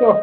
Tô.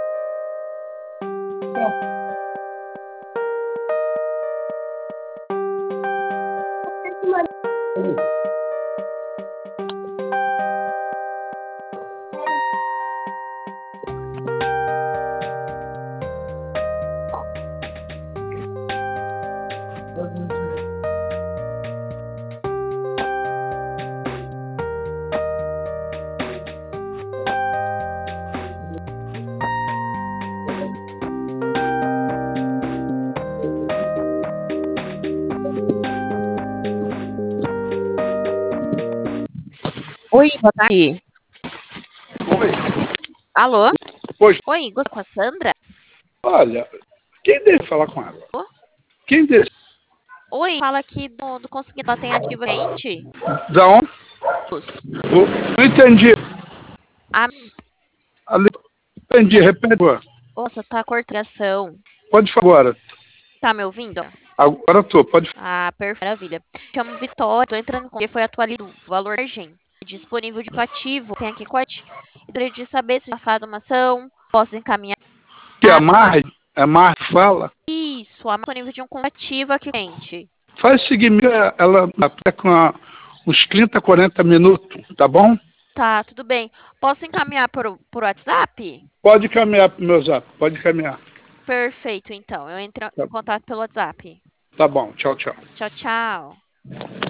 Oi, boa tarde. Oi. Alô? Pois, Oi, gosto com a Sandra? olha, quem deve falar com ela? Ô? Quem deve? Oi, fala aqui do Conseguindo, ela tem ativamente? Da onde? Não entendi. Ah, Ali, entendi, repete. nossa, tá cortando a ligação. Pode falar agora. Tá me ouvindo? Agora tô, pode falar. Ah, perfeito, maravilha. Chamo Vitória, tô entrando com porque foi atualizado o valor margem disponível de ativo. Tem aqui com a gente. Gostaria de saber se já faz uma ação, posso encaminhar Que a Mar fala. isso, a disponível de um ativo aqui, gente. Faz o seguinte, ela tá com uns 30, 40 minutos, tá bom? Tá, tudo bem. Posso encaminhar por WhatsApp? Pode caminhar pro meu zap, pode caminhar. Perfeito, então. Eu entro Tá, em contato pelo WhatsApp. tá bom, tchau, tchau. Tchau, tchau.